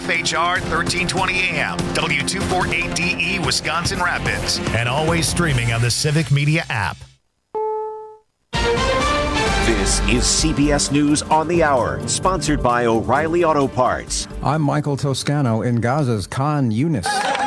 WFHR 1320 AM, W248DE Wisconsin Rapids, and always streaming on the Civic Media app. This is CBS News on the Hour, sponsored by O'Reilly Auto Parts. I'm Michael Toscano in Gaza's Khan Yunis.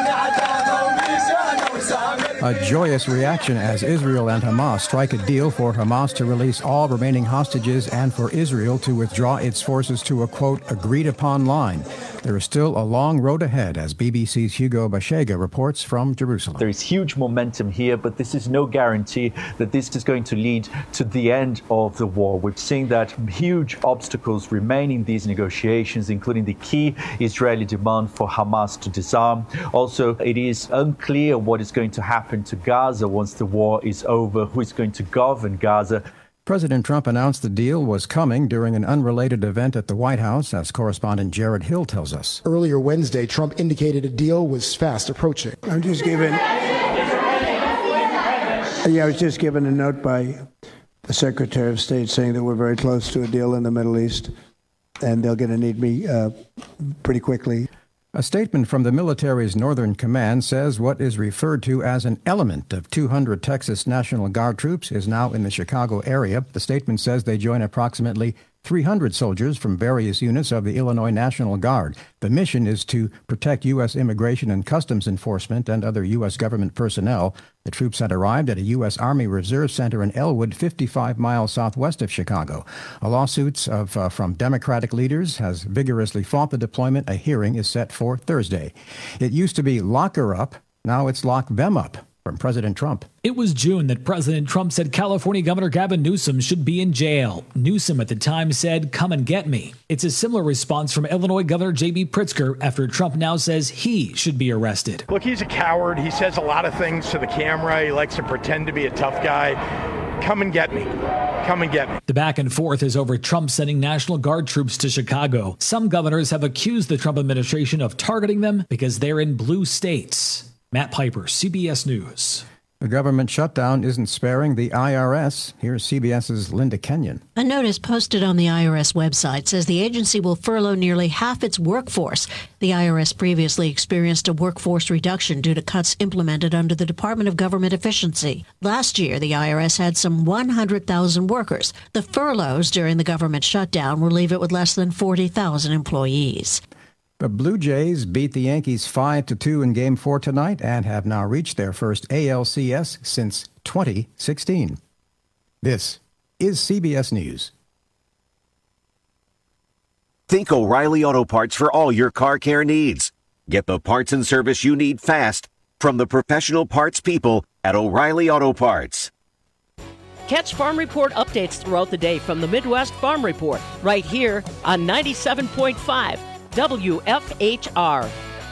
A joyous reaction as Israel and Hamas strike a deal for Hamas to release all remaining hostages and for Israel to withdraw its forces to a, quote, agreed-upon line. There is still a long road ahead, as BBC's Hugo Bashega reports from Jerusalem. There is huge momentum here, but this is no guarantee that this is going to lead to the end of the war. We've seen that huge obstacles remain in these negotiations, including the key Israeli demand for Hamas to disarm. Also, it is unclear what is going to happen to Gaza once the war is over, who is going to govern Gaza. President Trump announced the deal was coming during an unrelated event at the White House, as correspondent Jared Hill tells us. Earlier Wednesday, Trump indicated a deal was fast approaching. I was just given a note by the Secretary of State saying that we're very close to a deal in the Middle East, and they're going to need me pretty quickly. A statement from the military's Northern Command says what is referred to as an element of 200 Texas National Guard troops is now in the Chicago area. The statement says they join approximately 300 soldiers from various units of the Illinois National Guard. The mission is to protect U.S. Immigration and Customs Enforcement and other U.S. government personnel. The troops had arrived at a U.S. Army Reserve Center in Elwood, 55 miles southwest of Chicago. A lawsuit from Democratic leaders has vigorously fought the deployment. A hearing is set for Thursday. It used to be lock her up. Now it's lock them up. From President Trump. It was June that President Trump said California Governor Gavin Newsom should be in jail. Newsom at the time said, "Come and get me." It's a similar response from Illinois Governor J.B. Pritzker after Trump now says he should be arrested. Look, he's a coward. He says a lot of things to the camera. He likes to pretend to be a tough guy. Come and get me. Come and get me. The back and forth is over Trump sending National Guard troops to Chicago. Some governors have accused the Trump administration of targeting them because they're in blue states. Matt Piper, CBS News. The government shutdown isn't sparing the IRS. Here's CBS's Linda Kenyon. A notice posted on the IRS website says the agency will furlough nearly half its workforce. The IRS previously experienced a workforce reduction due to cuts implemented under the Department of Government Efficiency. Last year, the IRS had some 100,000 workers. The furloughs during the government shutdown will leave it with less than 40,000 employees. The Blue Jays beat the Yankees 5-2 in Game 4 tonight and have now reached their first ALCS since 2016. This is CBS News. Think O'Reilly Auto Parts for all your car care needs. Get the parts and service you need fast from the professional parts people at O'Reilly Auto Parts. Catch Farm Report updates throughout the day from the Midwest Farm Report right here on 97.5. WFHR.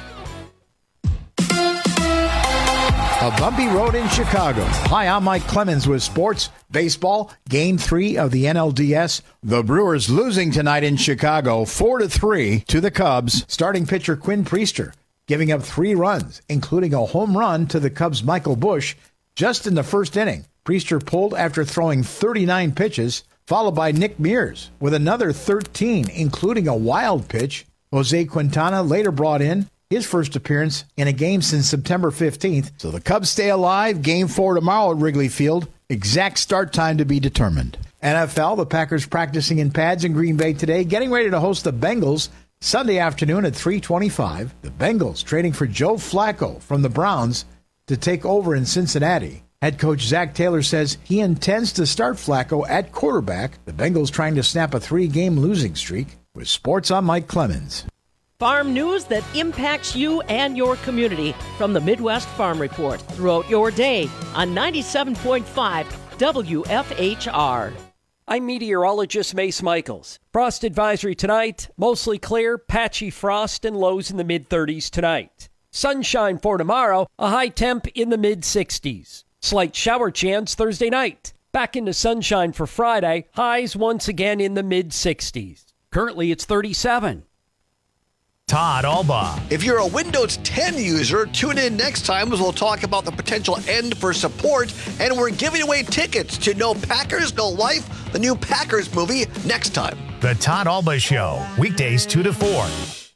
A bumpy road in Chicago. Hi, I'm Mike Clemens with sports. Baseball, Game 3 of the NLDS. The Brewers losing tonight in Chicago, 4-3 to the Cubs. Starting pitcher Quinn Priester giving up 3 runs, including a home run to the Cubs' Michael Busch just in the first inning. Priester pulled after throwing 39 pitches, followed by Nick Mears with another 13, including a wild pitch. Jose Quintana later brought in his first appearance in a game since September 15th. So the Cubs stay alive. Game 4 tomorrow at Wrigley Field. Exact start time to be determined. NFL, the Packers practicing in pads in Green Bay today, getting ready to host the Bengals Sunday afternoon at 3:25. The Bengals trading for Joe Flacco from the Browns to take over in Cincinnati. Head coach Zach Taylor says he intends to start Flacco at quarterback. The Bengals trying to snap a 3-game losing streak. With sports, I'm Mike Clemens. Farm news that impacts you and your community from the Midwest Farm Report throughout your day on 97.5 WFHR. I'm meteorologist Mace Michaels. Frost advisory tonight, mostly clear, patchy frost and lows in the mid-30s tonight. Sunshine for tomorrow, a high temp in the mid-60s. Slight shower chance Thursday night. Back into sunshine for Friday, highs once again in the mid-60s. Currently, it's 37. Todd Alba. If you're a Windows 10 user, tune in next time as we'll talk about the potential end for support, and we're giving away tickets to No Packers, No Life, the new Packers movie, next time. The Todd Alba Show, weekdays 2 to 4.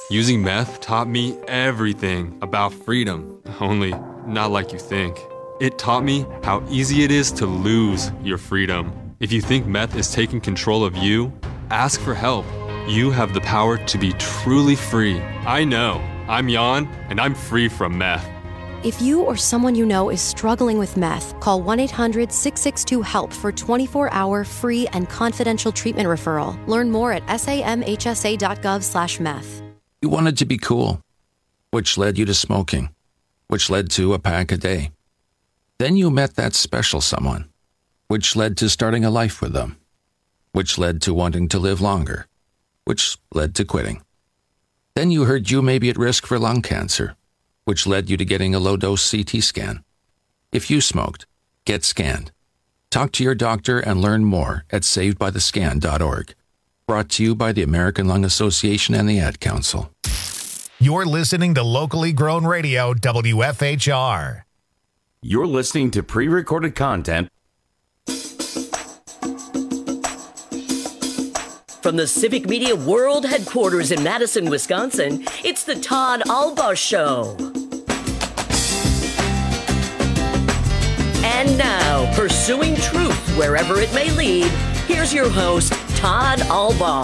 Using meth taught me everything about freedom, only not like you think. It taught me how easy it is to lose your freedom. If you think meth is taking control of you, ask for help. You have the power to be truly free. I know. I'm Jan, and I'm free from meth. If you or someone you know is struggling with meth, call 1-800-662-HELP for 24-hour free and confidential treatment referral. Learn more at samhsa.gov/meth. You wanted to be cool, which led you to smoking, which led to a pack a day. Then you met that special someone, which led to starting a life with them, which led to wanting to live longer, which led to quitting. Then you heard you may be at risk for lung cancer, which led you to getting a low-dose CT scan. If you smoked, get scanned. Talk to your doctor and learn more at savedbythescan.org. Brought to you by the American Lung Association and the Ad Council. You're listening to locally grown radio, WFHR. You're listening to pre-recorded content from the Civic Media World Headquarters in Madison, Wisconsin. It's the Todd Alba Show. And now, pursuing truth wherever it may lead, here's your host, Todd Alba.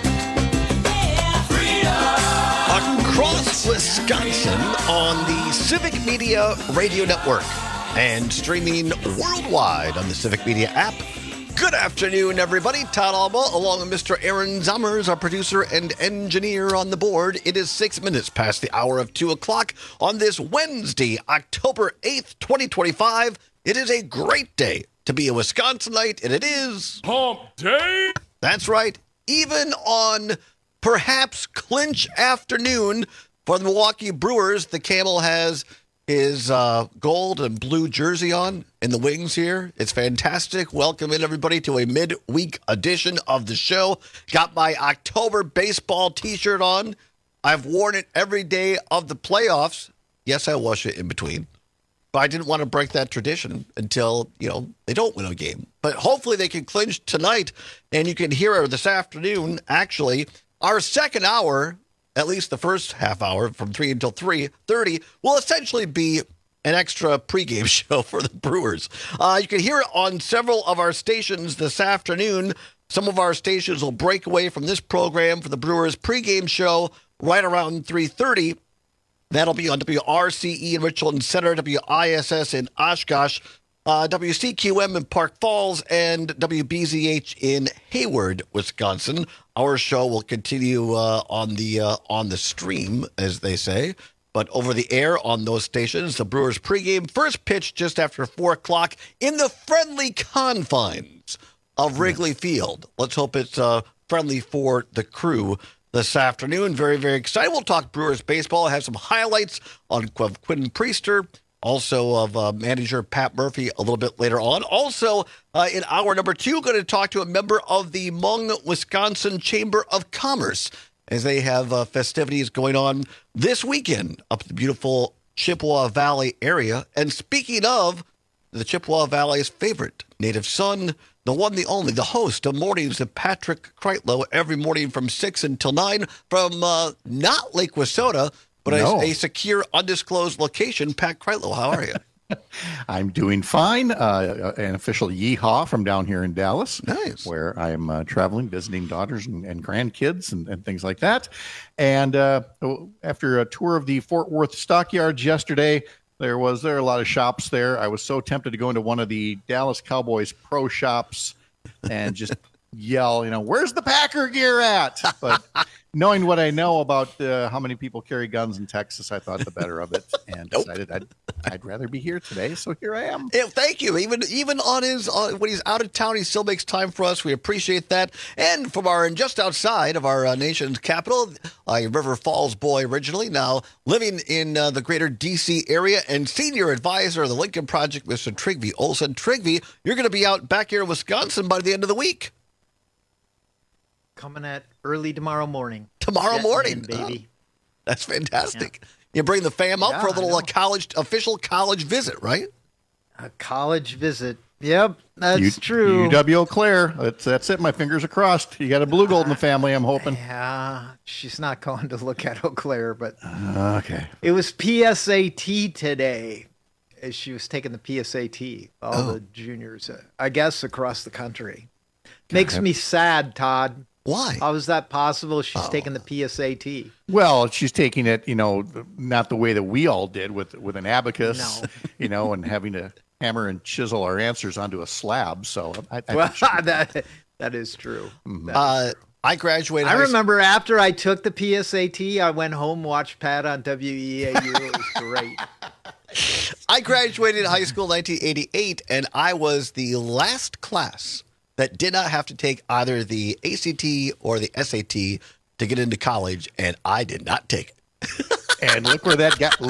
Across Wisconsin on the Civic Media Radio Network and streaming worldwide on the Civic Media app. Good afternoon, everybody. Todd Alba, along with Mr. Aaron Zummers, our producer and engineer on the board. It is 6 minutes past the hour of 2 o'clock on this Wednesday, October 8th, 2025. It is a great day to be a Wisconsinite, and it is Hump Day. That's right. Even on perhaps clinch afternoon for the Milwaukee Brewers, the Camel has his gold and blue jersey on in the wings here. It's fantastic. Welcome in, everybody, to a midweek edition of the show. Got my October baseball T-shirt on. I've worn it every day of the playoffs. Yes, I wash it in between. But I didn't want to break that tradition until, they don't win a game. But hopefully they can clinch tonight, and you can hear this afternoon, actually. Our second hour, at least the first half hour from 3 until 3:30, will essentially be an extra pregame show for the Brewers. You can hear it on several of our stations this afternoon. Some of our stations will break away from this program for the Brewers pregame show right around 3:30. That'll be on WRCE in Richland Center, WISS in Oshkosh, WCQM in Park Falls, and WBZH in Hayward, Wisconsin. Our show will continue on the stream, as they say, but over the air on those stations. The Brewers pregame first pitch just after 4 o'clock in the friendly confines of Wrigley Field. Let's hope it's friendly for the crew this afternoon. Very, very excited. We'll talk Brewers baseball. I have some highlights of Quinn Priester, also of manager Pat Murphy a little bit later on. Also, in hour number 2, going to talk to a member of the Hmong, Wisconsin Chamber of Commerce as they have festivities going on this weekend up in the beautiful Chippewa Valley area. And speaking of the Chippewa Valley's favorite native son, the one, the only, the host of Mornings with Patrick Kreitlow every morning from 6 until 9 from not Lake Wissota, but a secure, undisclosed location. Pat Kreitlow, how are you? I'm doing fine. An official yeehaw from down here in Dallas. Nice. Where I'm traveling, visiting daughters and grandkids and things like that. And after a tour of the Fort Worth stockyards yesterday, there are a lot of shops there. I was so tempted to go into one of the Dallas Cowboys pro shops and just yell, where's the Packer gear at? But knowing what I know about how many people carry guns in Texas, I thought the better of it and decided I'd rather be here today. So here I am. Yeah, thank you. Even on when he's out of town, he still makes time for us. We appreciate that. And from just outside of our nation's capital, a River Falls boy originally, now living in the greater D.C. area and senior advisor of the Lincoln Project, Mr. Trygve Olsen. Trygve, you're going to be out back here in Wisconsin by the end of the week. Coming at early tomorrow morning. Tomorrow morning, baby. That's fantastic. Yeah. You bring the fam up for a little official college visit, right? A college visit Yep, that's true. UW-Eau Claire. That's it. My fingers are crossed. You got a blue gold in the family, I'm hoping. Yeah, she's not going to look at Eau Claire, but okay. It was PSAT today. As she was taking the PSAT, all the juniors, I guess, across the country. Makes me sad, Todd. Why? How is that possible? She's taking the PSAT. Well, she's taking it, not the way that we all did with an abacus, and having to hammer and chisel our answers onto a slab. So that is true. I graduated. I remember after I took the PSAT, I went home, watched Pat on WEAU. It was great. I graduated high school in 1988, and I was the last class that did not have to take either the ACT or the SAT to get into college, and I did not take it. And look where that got you.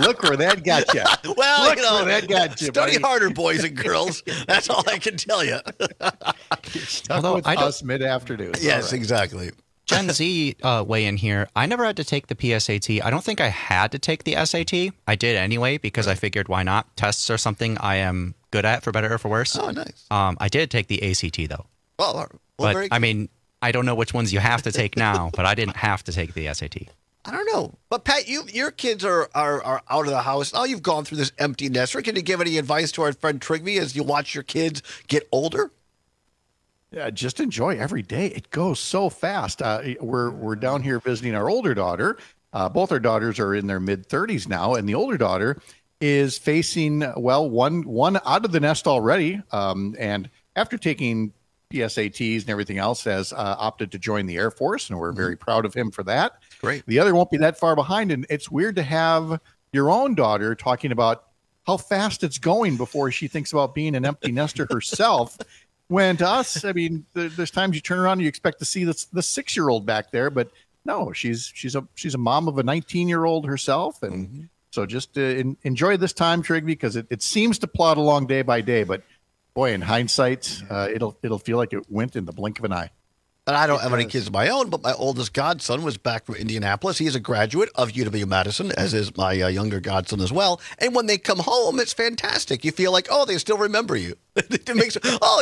Well, where that got you, study buddy. harder, boys and girls. That's all I can tell you. Although with us mid-afternoon. Yes, exactly. Gen Z weigh in here. I never had to take the PSAT. I don't think I had to take the SAT. I did anyway because I figured why not? Tests are something I am good at, for better or for worse. Oh, nice. I did take the ACT though. Well, but very good. I mean, I don't know which ones you have to take now, but I didn't have to take the SAT. I don't know. But Pat, your kids are out of the house. Now you've gone through this empty nester. Can you give any advice to our friend Trigby as you watch your kids get older? Yeah, just enjoy every day. It goes so fast. We're down here visiting our older daughter. Both our daughters are in their mid-30s now, and the older daughter is facing, one out of the nest already. And after taking PSATs and everything else, has opted to join the Air Force, and we're very proud of him for that. Great. The other won't be that far behind, and it's weird to have your own daughter talking about how fast it's going before she thinks about being an empty nester herself. When to us, I mean, there's times you turn around and you expect to see the 6-year-old back there, but no, she's a mom of a 19-year-old herself, and so just enjoy this time, Trigby, because it seems to plod along day by day, but boy, in hindsight, it'll feel like it went in the blink of an eye. And I don't have any kids of my own, but my oldest godson was back from Indianapolis. He's a graduate of UW-Madison, as is my younger godson as well. And when they come home, it's fantastic. You feel like, they still remember you. It makes,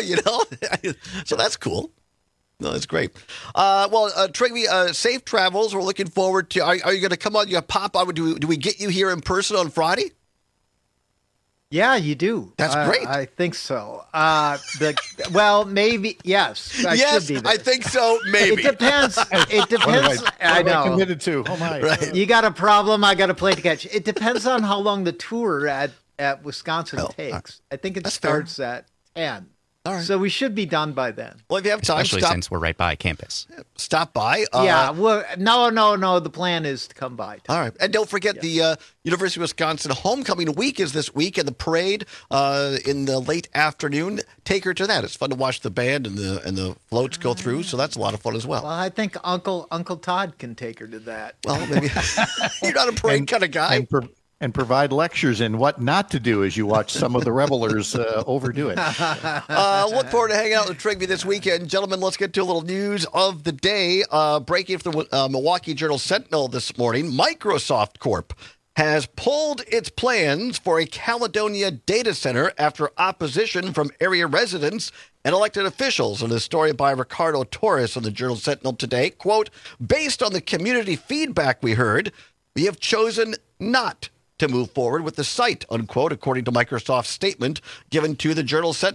so that's cool. No, that's great. Trigby, safe travels. We're looking forward to. Are you going to come on? You pop on? Do we get you here in person on Friday? Yeah, you do. That's great. I think so. Maybe yes. I yes, should be there. I think so. Maybe it depends. It depends. I know. Committed to. Oh my! Right. You got a problem. I got a play to catch. It depends on how long the tour at Wisconsin takes. I think it starts at 10. All right. So we should be done by then. Well, if you have time, especially since we're right by campus. Stop by. No. The plan is to come by. All right, and don't forget the University of Wisconsin homecoming week is this week, and the parade in the late afternoon. Take her to that. It's fun to watch the band and the floats go through, so that's a lot of fun as well. Well, I think Uncle Todd can take her to that. Well, maybe you're not a parade kind of guy. And provide lectures in what not to do as you watch some of the revelers overdo it. Look forward to hanging out with Trigby this weekend. Gentlemen, let's get to a little news of the day. Breaking from the Milwaukee Journal-Sentinel this morning, Microsoft Corp has pulled its plans for a Caledonia data center after opposition from area residents and elected officials. In a story by Ricardo Torres on the Journal-Sentinel today, quote, based on the community feedback we heard, we have chosen not to move forward with the site, unquote, according to Microsoft's statement given to the Journal-Sentinel.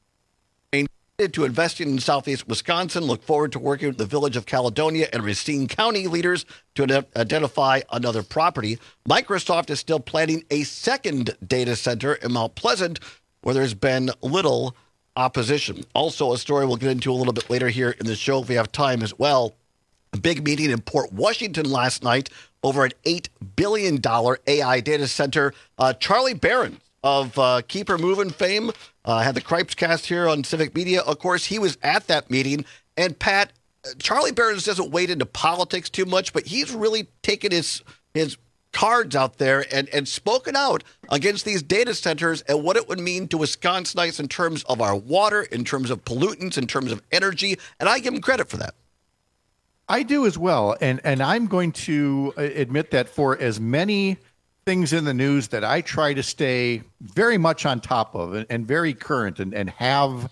To investing in Southeast Wisconsin, look forward to working with the Village of Caledonia and Racine County leaders to identify another property. Microsoft is still planning a second data center in Mount Pleasant, where there's been little opposition. Also, a story we'll get into a little bit later here in the show if we have time as well. A big meeting in Port Washington last night over an $8 billion AI data center. Charlie Barron of Keep Her Moving fame had the Cripes cast here on Civic Media. Of course, he was at that meeting. And Pat, Charlie Barron doesn't wade into politics too much, but he's really taken his cards out there and spoken out against these data centers and what it would mean to Wisconsinites in terms of our water, in terms of pollutants, in terms of energy. And I give him credit for that. I do as well, and I'm going to admit that for as many things in the news that I try to stay very much on top of and very current and have,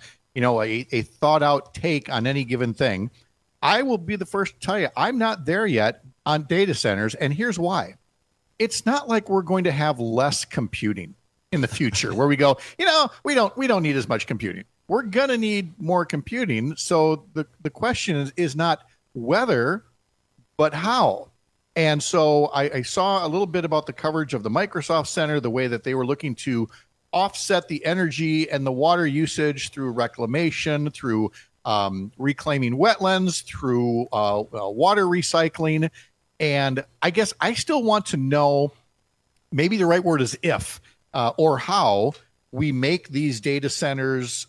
a thought out take on any given thing. I will be the first to tell you, I'm not there yet on data centers. And here's why. It's not like we're going to have less computing in the future where we go, we don't need as much computing. We're going to need more computing. So the question is not whether, but how. And so I saw a little bit about the coverage of the Microsoft Center, the way that they were looking to offset the energy and the water usage through reclamation, through reclaiming wetlands, through water recycling. And I guess I still want to know, maybe the right word is if, or how we make these data centers,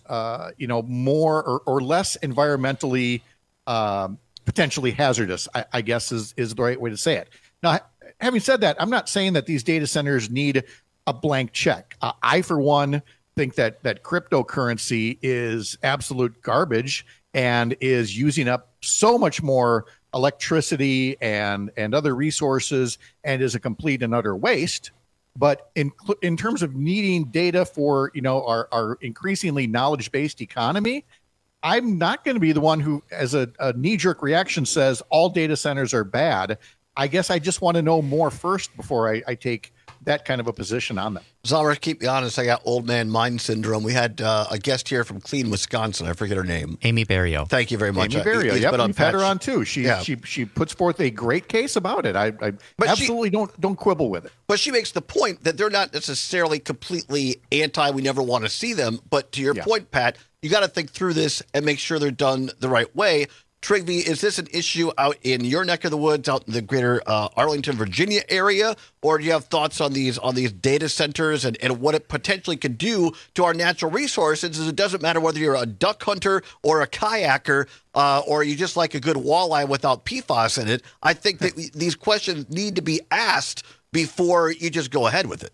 more or less environmentally potentially hazardous, I guess is the right way to say it. Now, having said that, I'm not saying that these data centers need a blank check. I, for one, think that cryptocurrency is absolute garbage and is using up so much more electricity and other resources and is a complete and utter waste. But in terms of needing data for our increasingly knowledge-based economy, I'm not going to be the one who, as a knee-jerk reaction, says all data centers are bad. I guess I just want to know more first before I take that kind of a position on them. Zalra, keep me honest, I got old man mind syndrome. We had a guest here from Clean, Wisconsin. I forget her name. Amy Barrio. Thank you very much. Amy Barrio, yep, we've had her on too. She puts forth a great case about it. I absolutely don't quibble with it. But she makes the point that they're not necessarily completely anti, we never want to see them. But to your point, Pat, you got to think through this and make sure they're done the right way. Trygve, is this an issue out in your neck of the woods, out in the greater Arlington, Virginia area, or do you have thoughts on these data centers and what it potentially could do to our natural resources? It doesn't matter whether you're a duck hunter or a kayaker, or you just like a good walleye without PFAS in it. I think that these questions need to be asked before you just go ahead with it.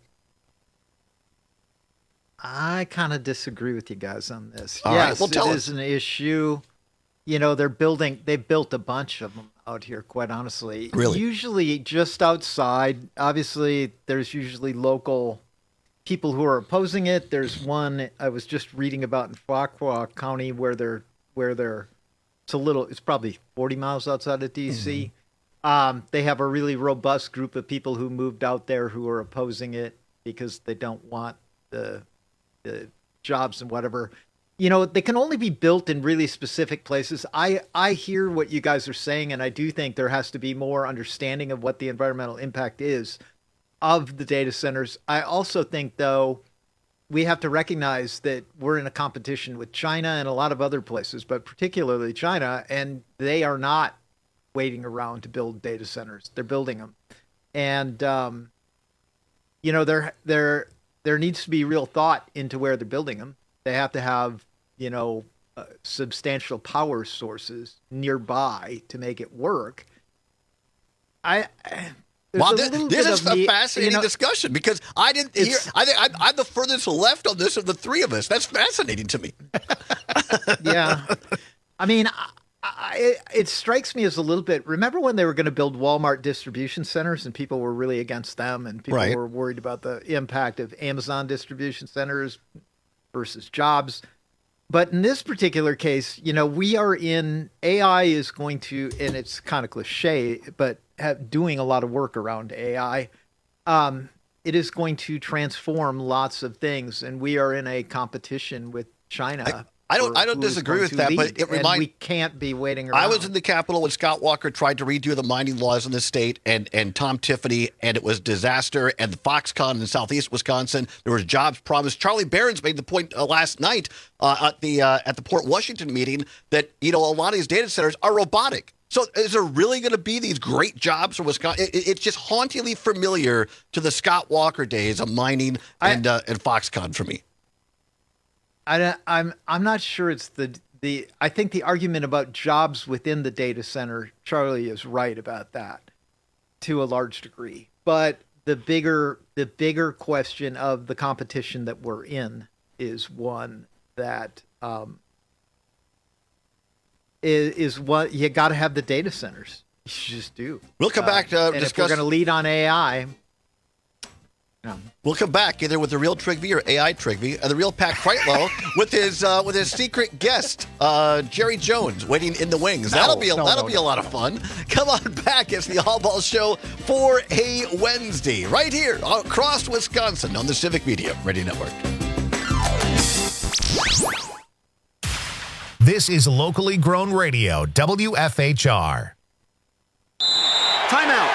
I kind of disagree with you guys on this. All yes, right, well, it is an issue. They built a bunch of them out here, quite honestly. Really? Usually just outside. Obviously, there's usually local people who are opposing it. There's one I was just reading about in Fuqua County where it's probably 40 miles outside of D.C. Mm-hmm. They have a really robust group of people who moved out there who are opposing it because they don't want the jobs and whatever. They can only be built in really specific places. I hear what you guys are saying, and I do think there has to be more understanding of what the environmental impact is of the data centers. I also think, though, we have to recognize that we're in a competition with China and a lot of other places, but particularly China, and they are not waiting around to build data centers. They're building them. And, there needs to be real thought into where they're building them. They have to have, substantial power sources nearby to make it work. This is a fascinating discussion because I didn't hear. I'm the furthest left on this of the three of us. That's fascinating to me. Yeah, I mean, it strikes me as a little bit. Remember when they were going to build Walmart distribution centers and people were really against them, and people were worried about the impact of Amazon distribution centers versus jobs. But in this particular case, we are in AI is going to, and it's kind of cliche, but doing a lot of work around AI. It is going to transform lots of things, and we are in a competition with China. I don't disagree with that, but it reminds we can't be waiting around. I was in the Capitol when Scott Walker tried to redo the mining laws in the state, and Tom Tiffany, and it was disaster. And the Foxconn in southeast Wisconsin, there was jobs promised. Charlie Barron's made the point last night at the Port Washington meeting that a lot of these data centers are robotic. So is there really going to be these great jobs for Wisconsin? It's just hauntingly familiar to the Scott Walker days of mining and Foxconn for me. I'm not sure it's the I think the argument about jobs within the data center, Charlie is right about that to a large degree. But the bigger question of the competition that we're in is one that is what you got to have the data centers. You just do. We'll come back to and if we're going to lead on AI. We'll come back either with the real Trigby or AI Trigby, and the real Pat Kreitlow with his secret guest, Jerry Jones, waiting in the wings. That'll be a lot of fun. Come on back. It's the All Ball Show for a Wednesday, right here across Wisconsin on the Civic Media Radio Network. This is locally grown radio, WFHR. Timeout.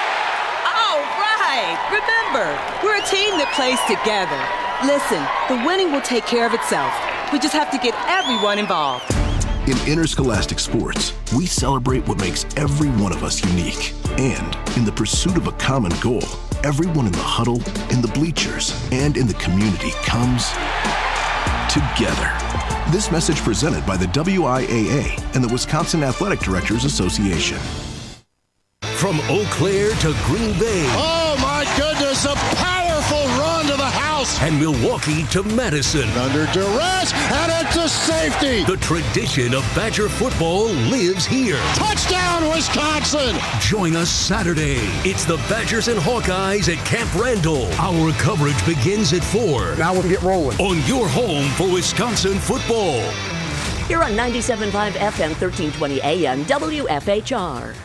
Remember, we're a team that plays together. Listen, the winning will take care of itself. We just have to get everyone involved. In interscholastic sports, we celebrate what makes every one of us unique. And in the pursuit of a common goal, everyone in the huddle, in the bleachers, and in the community comes together. This message presented by the WIAA and the Wisconsin Athletic Directors Association. From Eau Claire to Green Bay. Oh, my goodness, a powerful run to the house. And Milwaukee to Madison. Under duress, and it's a safety. The tradition of Badger football lives here. Touchdown, Wisconsin. Join us Saturday. It's the Badgers and Hawkeyes at Camp Randall. Our coverage begins at 4. Now we'll get rolling. On your home for Wisconsin football. Here on 97.5 FM, 1320 AM, WFHR.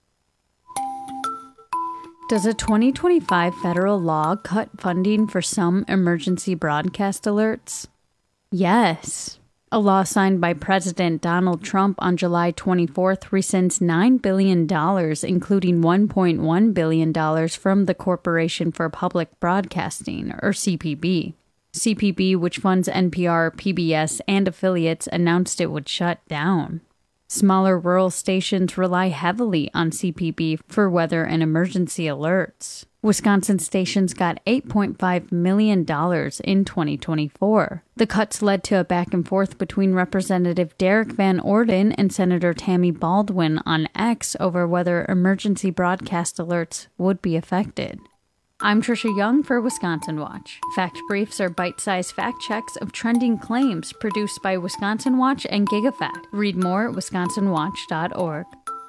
Does a 2025 federal law cut funding for some emergency broadcast alerts? Yes. A law signed by President Donald Trump on July 24th rescinds $9 billion, including $1.1 billion from the Corporation for Public Broadcasting, or CPB. CPB, which funds NPR, PBS, and affiliates, announced it would shut down. Smaller rural stations rely heavily on CPB for weather and emergency alerts. Wisconsin stations got $8.5 million in 2024. The cuts led to a back and forth between Representative Derek Van Orden and Senator Tammy Baldwin on X over whether emergency broadcast alerts would be affected. I'm Trisha Young for Wisconsin Watch. Fact Briefs are bite-sized fact checks of trending claims produced by Wisconsin Watch and GigaFact. Read more at wisconsinwatch.org.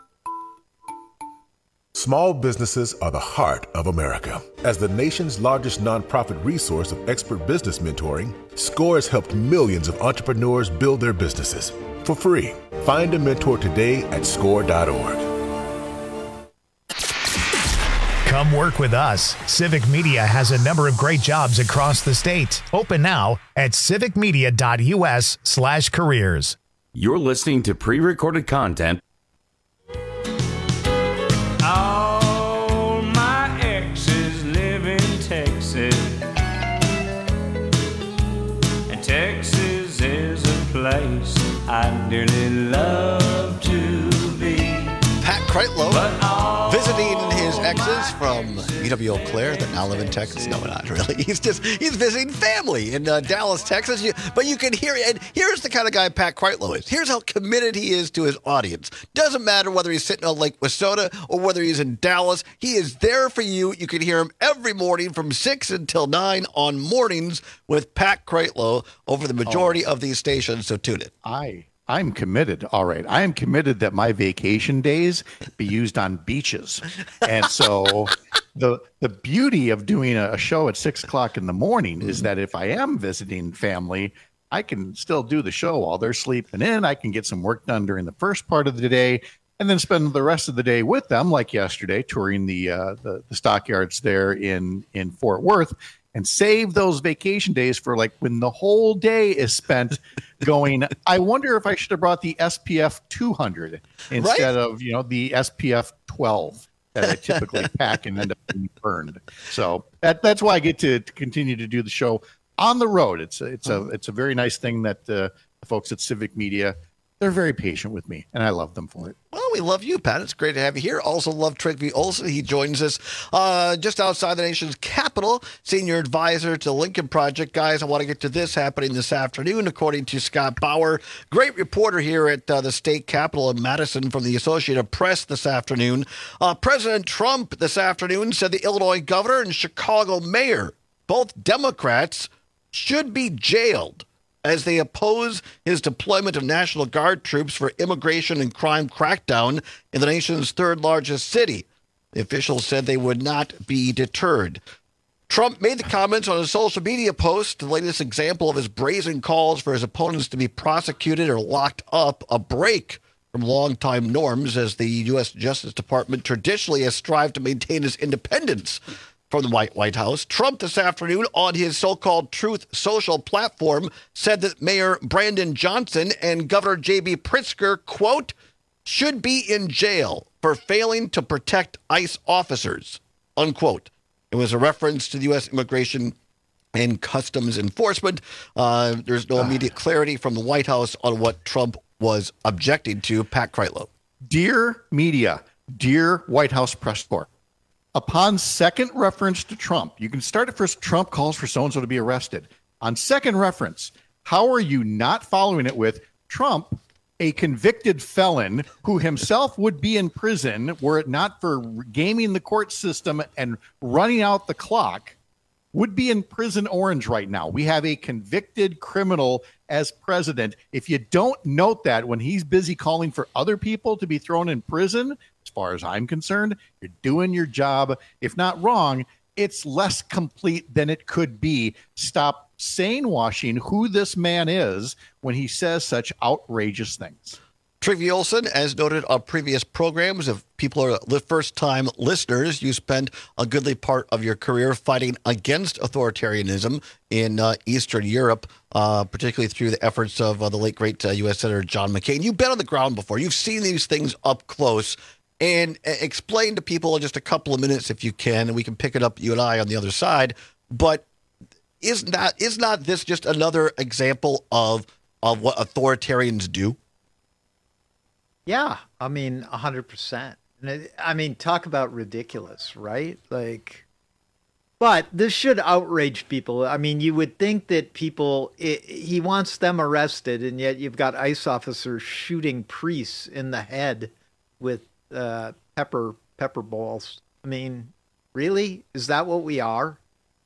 Small businesses are the heart of America. As the nation's largest nonprofit resource of expert business mentoring, SCORE has helped millions of entrepreneurs build their businesses for free. Find a mentor today at score.org. Come work with us. Civic Media has a number of great jobs across the state. Open now at civicmedia.us/careers. You're listening to pre-recorded content. All my exes live in Texas, and Texas is a place I dearly love to be. Pat Kreitlow visiting his exes from UW Eau Claire that now live in Texas. No, not really. He's visiting family in Dallas, Texas. But you can hear it. And here's the kind of guy Pat Kreitlow is. Here's how committed he is to his audience. Doesn't matter whether he's sitting on Lake Wissota or whether he's in Dallas. He is there for you. You can hear him every morning from 6 until 9 on Mornings with Pat Kreitlow over the majority of these stations. So tune in. I'm committed. All right. I am committed that my vacation days be used on beaches. And so the beauty of doing a show at 6 o'clock in the morning is that if I am visiting family, I can still do the show while they're sleeping in. I can get some work done during the first part of the day and then spend the rest of the day with them, like yesterday, touring the stockyards there in Fort Worth. And save those vacation days for like when the whole day is spent going, I wonder if I should have brought the SPF 200 instead of, the SPF 12 that I typically pack and end up being burned. So that's why I get to continue to do the show on the road. It's a very nice thing that the folks at Civic Media, they're very patient with me, and I love them for it. Well, we love you, Pat. It's great to have you here. Also love Trigby Olson. He joins us just outside the nation's capital, senior advisor to the Lincoln Project. Guys, I want to get to this happening this afternoon, according to Scott Bauer, great reporter here at the state capitol in Madison from the Associated Press this afternoon. President Trump this afternoon said the Illinois governor and Chicago mayor, both Democrats, should be jailed as they oppose his deployment of National Guard troops for immigration and crime crackdown in the nation's third largest city. The officials said they would not be deterred. Trump made the comments on a social media post, the latest example of his brazen calls for his opponents to be prosecuted or locked up, a break from longtime norms as the U.S. Justice Department traditionally has strived to maintain its independence from the White House. Trump this afternoon on his so-called Truth Social platform said that Mayor Brandon Johnson and Governor J.B. Pritzker, quote, should be in jail for failing to protect ICE officers, unquote. It was a reference to the U.S. Immigration and Customs Enforcement. There's no immediate clarity from the White House on what Trump was objecting to. Pat Kreitlow. Dear media, dear White House press corps, upon second reference to Trump, you can start at first, Trump calls for so-and-so to be arrested. On second reference, how are you not following it with Trump, a convicted felon who himself would be in prison were it not for gaming the court system and running out the clock, would be in prison orange right now. We have a convicted criminal as president. If you don't note that when he's busy calling for other people to be thrown in prison, as far as I'm concerned, you're doing your job. If not wrong, it's less complete than it could be. Stop sane washing who this man is when he says such outrageous things. Trivia Olson, as noted on previous programs, if people are first-time listeners, you spent a goodly part of your career fighting against authoritarianism in Eastern Europe, particularly through the efforts of the late, great U.S. Senator John McCain. You've been on the ground before. You've seen these things up close. And explain to people in just a couple of minutes, if you can, and we can pick it up, you and I, on the other side. But is not this just another example of what authoritarians do? Yeah, I mean, 100%. I mean, talk about ridiculous, right? Like, but this should outrage people. I mean, you would think that people, he wants them arrested, and yet you've got ICE officers shooting priests in the head with pepper balls. I mean, really? Is that what we are?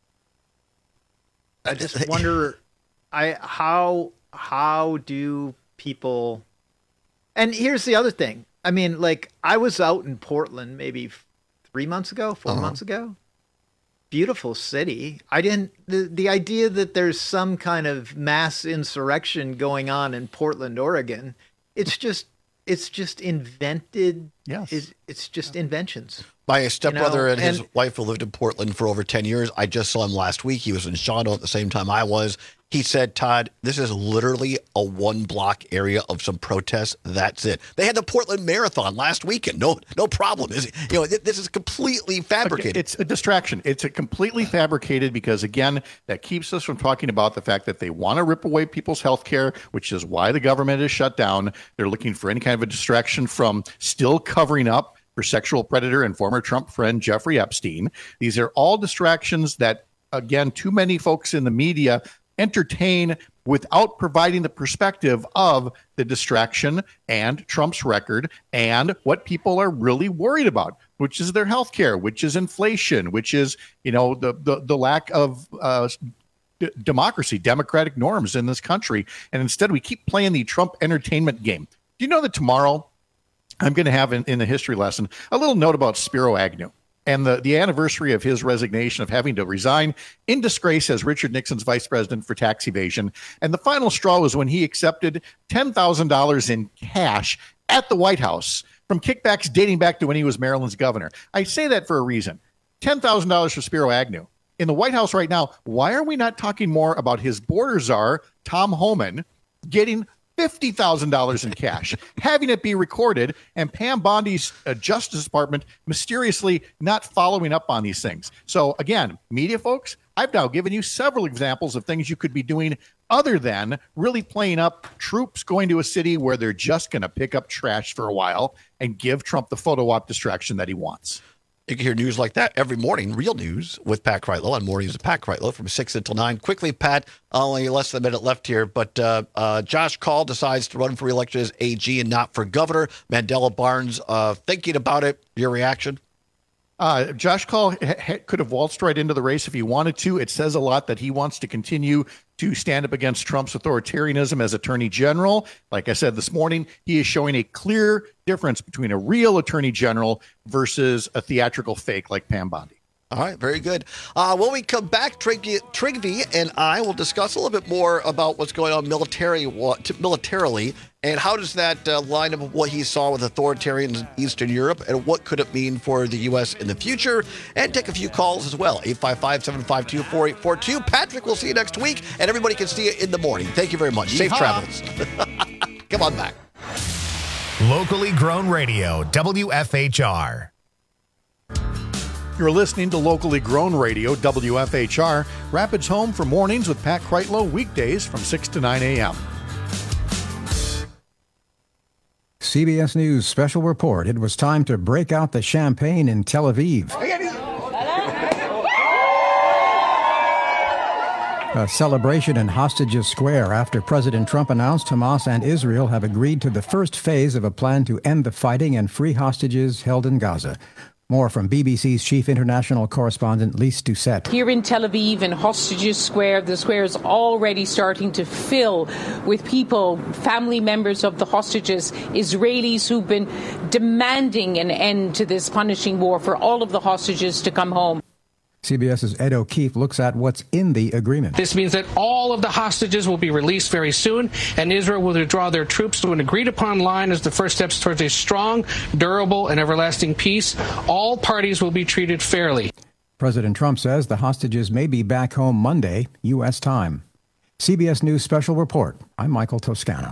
I just wonder how do people. And here's the other thing. I mean, like, I was out in Portland maybe 4 months ago. Beautiful city. I didn't the idea that there's some kind of mass insurrection going on in Portland, Oregon, it's just invented. Yes. It's just inventions. My stepbrother and his wife who lived in Portland for over 10 years. I just saw him last week. He was in Shawano at the same time I was. He said, Todd, this is literally a 1-block area of some protests. That's it. They had the Portland Marathon last weekend. No problem. This is completely fabricated. It's a distraction. It's a completely fabricated because, again, that keeps us from talking about the fact that they want to rip away people's health care, which is why the government is shut down. They're looking for any kind of a distraction from still covering up for sexual predator and former Trump friend Jeffrey Epstein. These are all distractions that, again, too many folks in the media entertain without providing the perspective of the distraction and Trump's record and what people are really worried about, which is their health care, which is inflation, which is, the lack of democracy, democratic norms in this country. And instead, we keep playing the Trump entertainment game. Do you know that tomorrow I'm going to have in the history lesson a little note about Spiro Agnew and the anniversary of his resignation, of having to resign in disgrace as Richard Nixon's vice president for tax evasion. And the final straw was when he accepted $10,000 in cash at the White House from kickbacks dating back to when he was Maryland's governor. I say that for a reason. $10,000 for Spiro Agnew. In the White House right now, why are we not talking more about his border czar, Tom Homan, getting $50,000 in cash, having it be recorded, and Pam Bondi's Justice Department mysteriously not following up on these things? So again, media folks, I've now given you several examples of things you could be doing other than really playing up troops going to a city where they're just going to pick up trash for a while and give Trump the photo op distraction that he wants. You can hear news like that every morning, real news, with Pat Kreitlow on Mornings with Pat Kreitlow from 6 until 9. Quickly, Pat, only less than a minute left here, but Josh Kaul decides to run for re-election as AG and not for governor. Mandela Barnes thinking about it. Your reaction? Josh Kaul could have waltzed right into the race if he wanted to. It says a lot that he wants to continue to stand up against Trump's authoritarianism as attorney general. Like I said this morning, he is showing a clear difference between a real attorney general versus a theatrical fake like Pam Bondi. All right, very good. When we come back, Trygve and I will discuss a little bit more about what's going on militarily, and how does that line up with what he saw with authoritarians in Eastern Europe, and what could it mean for the U.S. in the future, and take a few calls as well. 855-752-4842. Patrick, we'll see you next week, and everybody can see you in the morning. Thank you very much. Safe travels. Come on back. Locally grown radio, WFHR. You're listening to Locally Grown Radio, WFHR, Rapids home for mornings with Pat Kreitlow, weekdays from 6 to 9 a.m. CBS News special report. It was time to break out the champagne in Tel Aviv. A celebration in Hostages Square after President Trump announced Hamas and Israel have agreed to the first phase of a plan to end the fighting and free hostages held in Gaza. More from BBC's chief international correspondent, Lise Doucette. Here in Tel Aviv, in Hostages Square, the square is already starting to fill with people, family members of the hostages, Israelis who've been demanding an end to this punishing war for all of the hostages to come home. CBS's Ed O'Keefe looks at what's in the agreement. This means that all of the hostages will be released very soon, and Israel will withdraw their troops to an agreed-upon line as the first steps towards a strong, durable, and everlasting peace. All parties will be treated fairly. President Trump says the hostages may be back home Monday, U.S. time. CBS News Special Report. I'm Michael Toscano.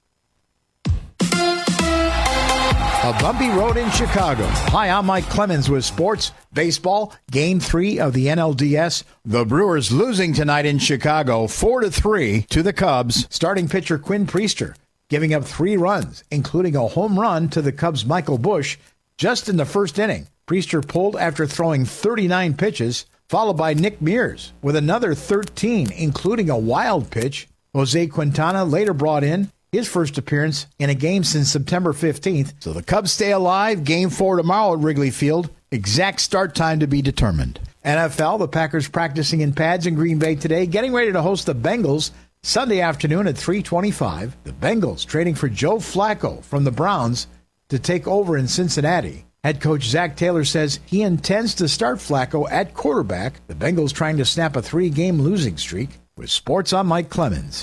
A bumpy road in Chicago. Hi, I'm Mike Clemens with sports. Baseball, Game 3 of the NLDS. The Brewers losing tonight in Chicago, 4-3 to the Cubs. Starting pitcher Quinn Priester giving up 3 runs, including a home run to the Cubs' Michael Busch just in the first inning. Priester pulled after throwing 39 pitches, followed by Nick Mears with another 13, including a wild pitch. Jose Quintana later brought in his first appearance in a game since September 15th. So the Cubs stay alive. Game 4 tomorrow at Wrigley Field. Exact start time to be determined. NFL, the Packers practicing in pads in Green Bay today, getting ready to host the Bengals Sunday afternoon at 3:25. The Bengals trading for Joe Flacco from the Browns to take over in Cincinnati. Head coach Zach Taylor says he intends to start Flacco at quarterback. The Bengals trying to snap a 3-game losing streak. With sports, I'm Mike Clemens.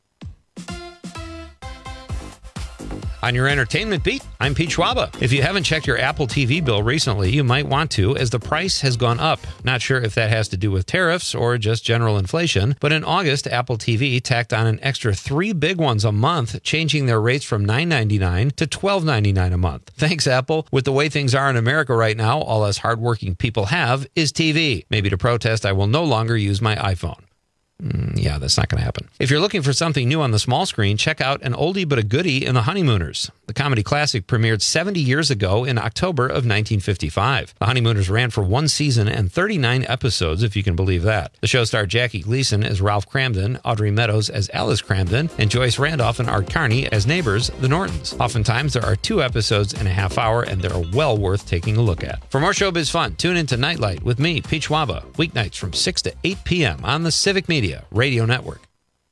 On your entertainment beat, I'm Pete Schwaba. If you haven't checked your Apple TV bill recently, you might want to, as the price has gone up. Not sure if that has to do with tariffs or just general inflation, but in August, Apple TV tacked on an extra 3 big ones a month, changing their rates from $9.99 to $12.99 a month. Thanks, Apple. With the way things are in America right now, all us hardworking people have is TV. Maybe to protest, I will no longer use my iPhone. Yeah, that's not going to happen. If you're looking for something new on the small screen, check out an oldie but a goodie in The Honeymooners. The comedy classic premiered 70 years ago in October of 1955. The Honeymooners ran for 1 season and 39 episodes, if you can believe that. The show starred Jackie Gleason as Ralph Cramden, Audrey Meadows as Alice Cramden, and Joyce Randolph and Art Carney as neighbors, the Nortons. Oftentimes, there are 2 episodes in a half hour, and they're well worth taking a look at. For more showbiz fun, tune into Nightlight with me, Pete Schwaba, weeknights from 6 to 8 p.m. on the Civic Media Radio Network.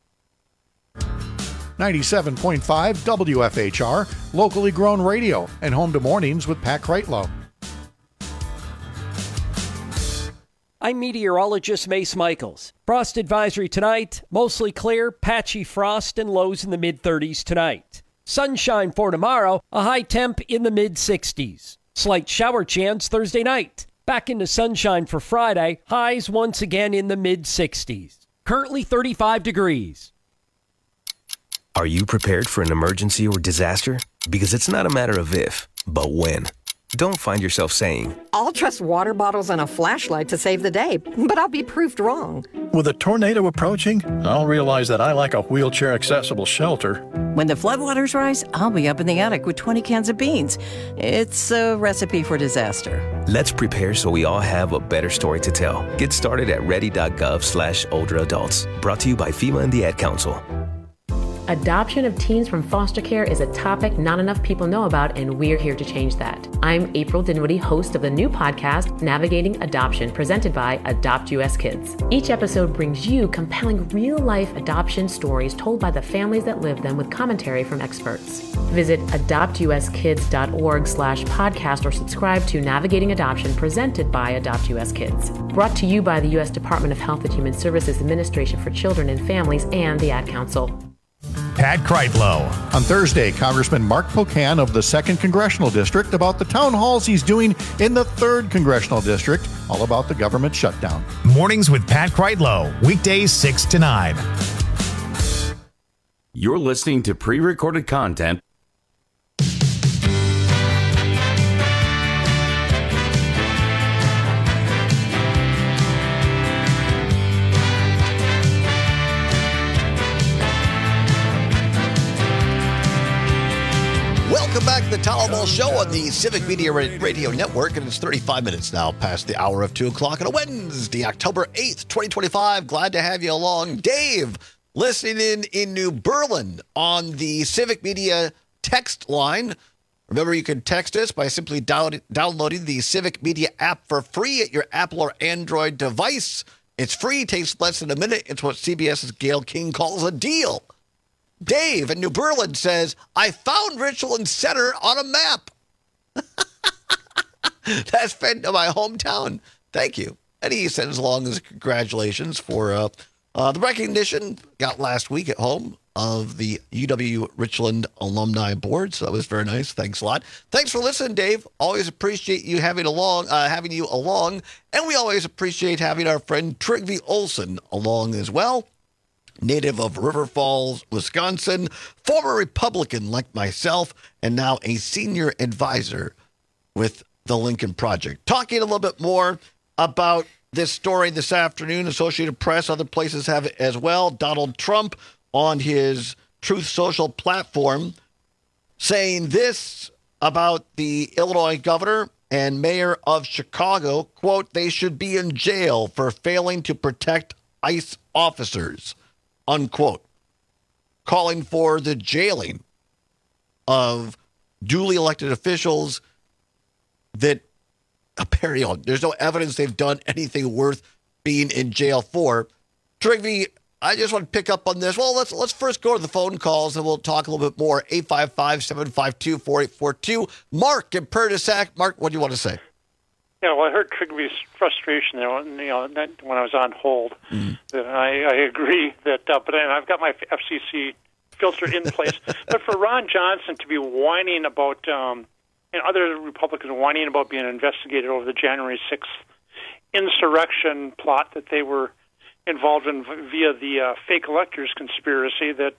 97.5 WFHR, locally grown radio, and home to mornings with Pat Kreitlow. I'm meteorologist Mace Michaels. Frost advisory tonight, mostly clear, patchy frost and lows in the mid-30s tonight. Sunshine for tomorrow, a high temp in the mid-60s. Slight shower chance Thursday night. Back into sunshine for Friday, highs once again in the mid-60s. Currently 35 degrees. Are you prepared for an emergency or disaster? Because it's not a matter of if, but when. Don't find yourself saying, I'll trust water bottles and a flashlight to save the day, but I'll be proved wrong. With a tornado approaching, I'll realize that I like a wheelchair-accessible shelter. When the floodwaters rise, I'll be up in the attic with 20 cans of beans. It's a recipe for disaster. Let's prepare so we all have a better story to tell. Get started at ready.gov/older adults. Brought to you by FEMA and the Ad Council. Adoption of teens from foster care is a topic not enough people know about, and we're here to change that. I'm April Dinwiddie, host of the new podcast, Navigating Adoption, presented by Adopt US Kids. Each episode brings you compelling real-life adoption stories told by the families that live them with commentary from experts. Visit adoptuskids.org/podcast or subscribe to Navigating Adoption, presented by Adopt US Kids. Brought to you by the U.S. Department of Health and Human Services Administration for Children and Families and the Ad Council. Pat Kreitlow. On Thursday, Congressman Mark Pocan of the 2nd Congressional District about the town halls he's doing in the 3rd Congressional District, all about the government shutdown. Mornings with Pat Kreitlow, weekdays 6 to 9. You're listening to pre-recorded content. Welcome back to the Town Hall Show on the Civic Media Radio Network, and it's 35 minutes now past the hour of 2 o'clock on a Wednesday, October 8th, 2025. Glad to have you along. Dave, listening in New Berlin on the Civic Media text line. Remember, you can text us by simply downloading the Civic Media app for free at your Apple or Android device. It's free, takes less than a minute. It's what CBS's Gail King calls a deal. Dave in New Berlin says, I found Richland Center on a map. That's been to my hometown. Thank you. And he sends along his congratulations for the recognition got last week at home of the UW Richland Alumni Board. So that was very nice. Thanks a lot. Thanks for listening, Dave. Always appreciate you having you along. And we always appreciate having our friend Trygve Olsen along as well. Native of River Falls, Wisconsin, former Republican like myself, and now a senior advisor with the Lincoln Project. Talking a little bit more about this story this afternoon, Associated Press, other places have it as well. Donald Trump on his Truth Social platform saying this about the Illinois governor and mayor of Chicago, quote, they should be in jail for failing to protect ICE officers, unquote, calling for the jailing of duly elected officials that apparently there's no evidence they've done anything worth being in jail for. Trygve, I just want to pick up on this. Well, let's first go to the phone calls and we'll talk a little bit more. 855-752-4842. Mark in Perdisac. Mark, what do you want to say? Yeah, well, I heard Trygve's frustration there, when I was on hold. That I agree that, but I've got my FCC filter in place. But for Ron Johnson to be whining about, and other Republicans whining about being investigated over the January 6th insurrection plot that they were involved in via the fake electors conspiracy, that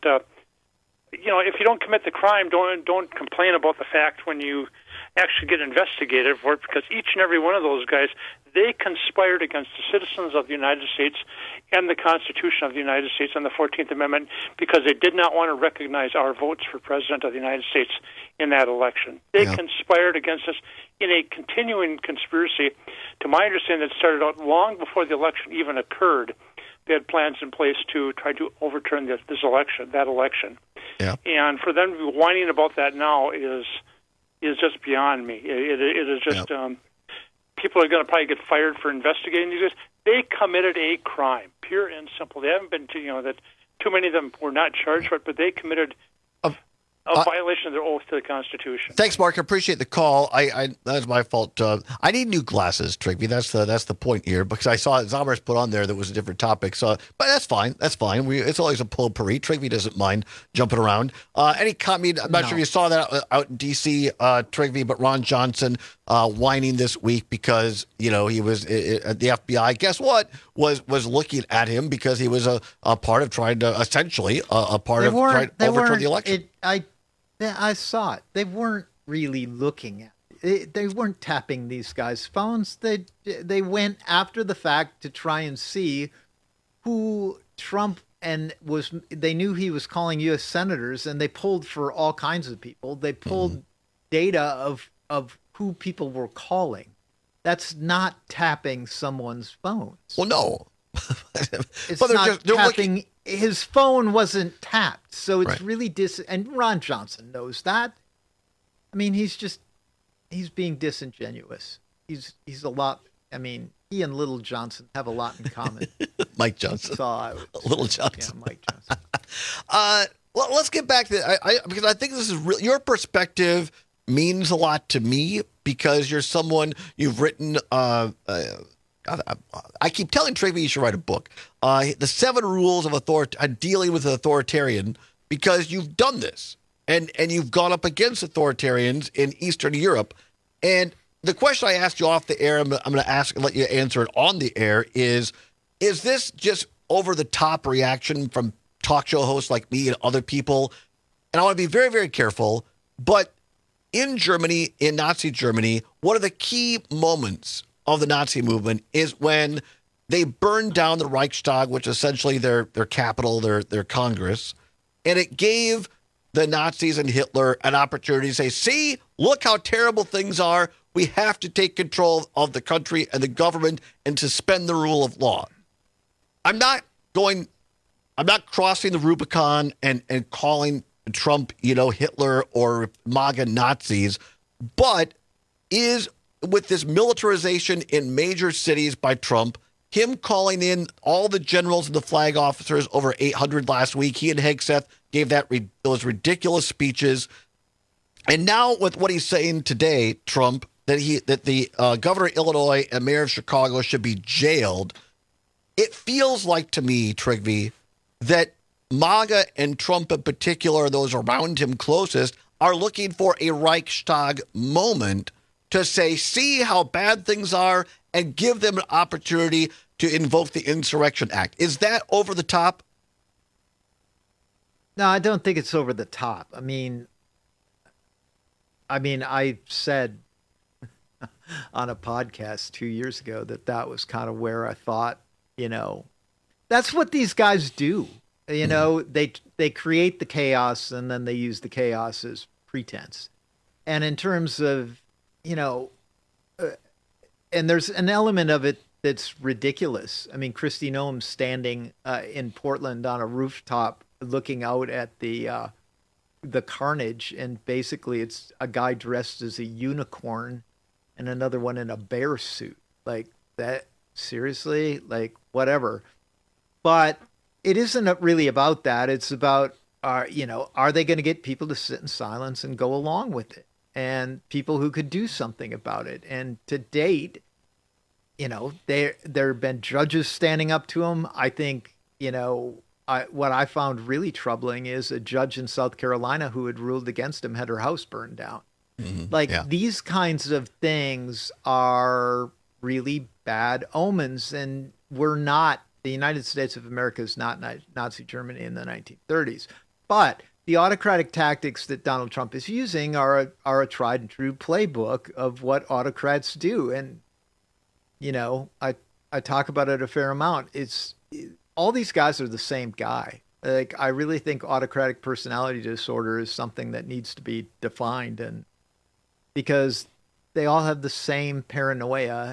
if you don't commit the crime, don't complain about the fact when you actually get investigated for it, because each and every one of those guys, they conspired against the citizens of the United States and the Constitution of the United States and the 14th Amendment because they did not want to recognize our votes for President of the United States in that election. They conspired against us in a continuing conspiracy. To my understanding, that started out long before the election even occurred. They had plans in place to try to overturn that election. Yeah. And for them to be whining about that now is just beyond me. It is just people are going to probably get fired for investigating these guys. They committed a crime, pure and simple. They haven't been, that too many of them were not charged, but they committed a violation of their oath to the Constitution. Thanks, Mark. I appreciate the call. That's my fault. I need new glasses, Trygve. That's the point here, because I saw Zomers put on there that was a different topic. So, but that's fine. That's fine. It's always a potpourri. Trygve doesn't mind jumping around. Any comment? I'm not sure if you saw that out in D.C., Trygve, but Ron Johnson whining this week because he was at the FBI. Guess what? Was looking at him because he was a part of trying to essentially trying to overturn the election. I saw it. They weren't really looking at it. They weren't tapping these guys' phones. They went after the fact to try and see who Trump they knew he was calling U.S. senators, and they pulled for all kinds of people. They pulled data of who people were calling. That's not tapping someone's phones. Well, no. It's not tapping his phone wasn't tapped, so it's Right. really and Ron Johnson knows that. I mean, he's being disingenuous. He's a lot. I mean, he and Little Johnson have a lot in common. Mike Johnson. Little Johnson. Yeah, Mike Johnson. Well, let's get back to because I think this is your perspective means a lot to me because you're someone you've written. I keep telling Trigby you should write a book, The 7 Rules of Dealing with an Authoritarian, because you've done this and you've gone up against authoritarians in Eastern Europe. And the question I asked you off the air, I'm going to ask and let you answer it on the air, is this just over the top reaction from talk show hosts like me and other people? And I want to be very, very careful, but in Germany, in Nazi Germany, one of the key moments of the Nazi movement is when they burned down the Reichstag, which is essentially their capital, their Congress, and it gave the Nazis and Hitler an opportunity to say, see, look how terrible things are. We have to take control of the country and the government and suspend the rule of law. I'm not crossing the Rubicon and calling Trump, Hitler or MAGA Nazis, but is with this militarization in major cities by Trump, him calling in all the generals and the flag officers, over 800 last week. He and Hegseth gave those ridiculous speeches. And now with what he's saying today, Trump, that the governor of Illinois and mayor of Chicago should be jailed, it feels like to me, Trigby, that MAGA and Trump in particular, those around him closest, are looking for a Reichstag moment to say, see how bad things are, and give them an opportunity to invoke the Insurrection Act. Is that over the top? No, I don't think it's over the top. I mean, I said on a podcast 2 years ago that was kind of where I thought, that's what these guys do. They create the chaos and then they use the chaos as pretense. And in terms of, and there's an element of it that's ridiculous. I mean, Kristi Noem's standing in Portland on a rooftop looking out at the carnage, and basically it's a guy dressed as a unicorn and another one in a bear suit. Like that, seriously? Like, whatever. But it isn't really about that. It's about, are they going to get people to sit in silence and go along with it? And people who could do something about it. And to date, there have been judges standing up to him. I think, what I found really troubling is a judge in South Carolina who had ruled against him had her house burned down. Mm-hmm. These kinds of things are really bad omens, and the United States of America is not Nazi Germany in the 1930s. But the autocratic tactics that Donald Trump is using are a tried and true playbook of what autocrats do. And, I talk about it a fair amount. All these guys are the same guy. Like, I really think autocratic personality disorder is something that needs to be defined, and because they all have the same paranoia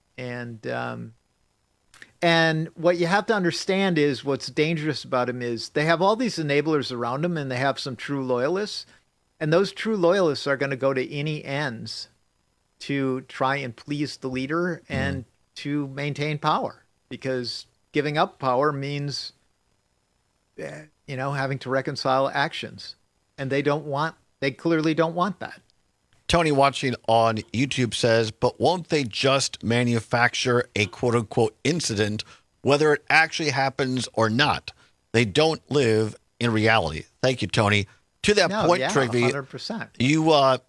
and what you have to understand is what's dangerous about them is they have all these enablers around them, and they have some true loyalists, and those true loyalists are going to go to any ends to try and please the leader and to maintain power, because giving up power means, having to reconcile actions, and they clearly don't want that. Tony watching on YouTube says, but won't they just manufacture a quote-unquote incident, whether it actually happens or not? They don't live in reality. Thank you, Tony. To that point, Trigby, 100%.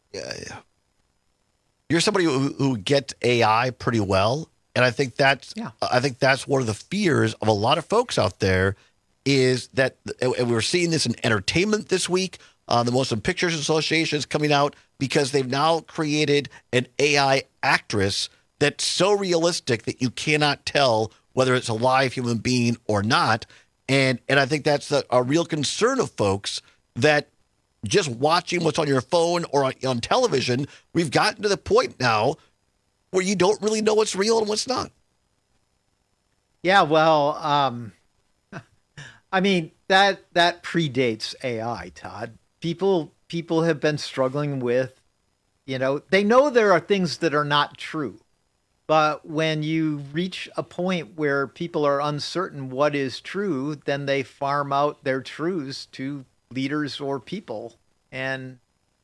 You're somebody who gets AI pretty well, and I think that's one of the fears of a lot of folks out there is that, and we're seeing this in entertainment this week. The Motion Pictures Association is coming out because they've now created an AI actress that's so realistic that you cannot tell whether it's a live human being or not. And I think that's a real concern of folks, that just watching what's on your phone or on television, we've gotten to the point now where you don't really know what's real and what's not. Yeah, well, I mean, that predates AI, Todd. People have been struggling with, they know there are things that are not true. But when you reach a point where people are uncertain what is true, then they farm out their truths to leaders or people. And,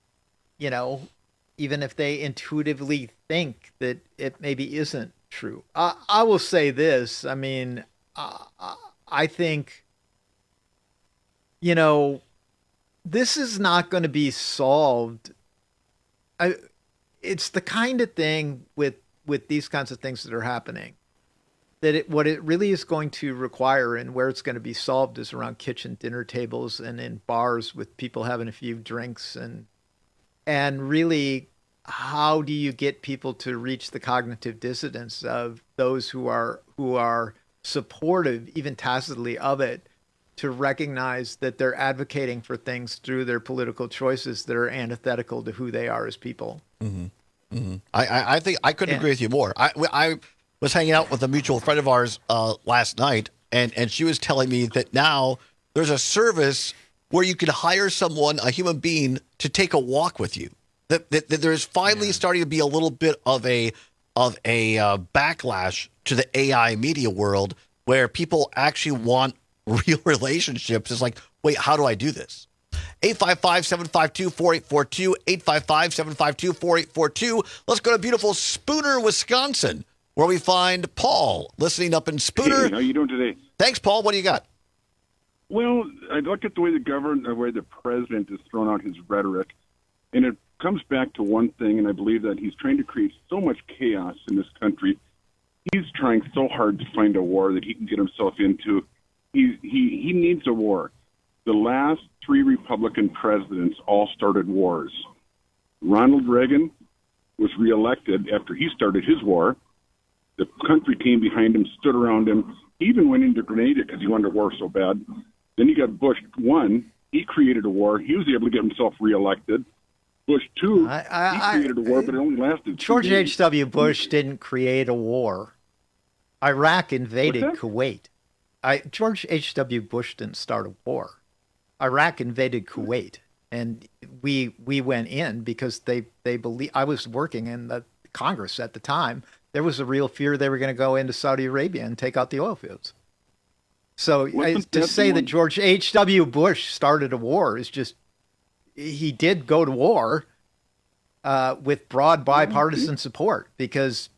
even if they intuitively think that it maybe isn't true. I will say this. I mean, I think, this is not going to be solved. It's the kind of thing with these kinds of things that are happening that what it really is going to require and where it's going to be solved is around kitchen dinner tables and in bars with people having a few drinks and really how do you get people to reach the cognitive dissonance of those who are supportive, even tacitly, of it, to recognize that they're advocating for things through their political choices that are antithetical to who they are as people. Mm-hmm. Mm-hmm. I think I couldn't agree with you more. I was hanging out with a mutual friend of ours last night, and she was telling me that now there's a service where you can hire someone, a human being, to take a walk with you. That there's finally starting to be a little bit of a backlash to the AI media world where people actually want real relationships. It's like, wait, how do I do this? 855-752-4842, 855-752-4842. Let's go to beautiful Spooner, Wisconsin, where we find Paul listening up in Spooner. Hey, how you doing today? Thanks, Paul. What do you got? Well, I look at the way the way the president has thrown out his rhetoric, and it comes back to one thing, and I believe that he's trying to create so much chaos in this country. He's trying so hard to find a war that he can get himself into. He needs a war. The last 3 Republican presidents all started wars. Ronald Reagan was reelected after he started his war. The country came behind him, stood around him. He even went into Grenada because he wanted a war so bad. Then you got Bush 1. He created a war. He was able to get himself reelected. Bush 2, he created a war, but it only lasted 2 George days. H.W. Bush didn't create a war. Iraq invaded Kuwait. George H.W. Bush didn't start a war. Iraq invaded Kuwait, and we went in because they believe. I was working in the Congress at the time. There was a real fear they were going to go into Saudi Arabia and take out the oil fields. So to say that George H.W. Bush started a war is just, he did go to war with broad bipartisan support because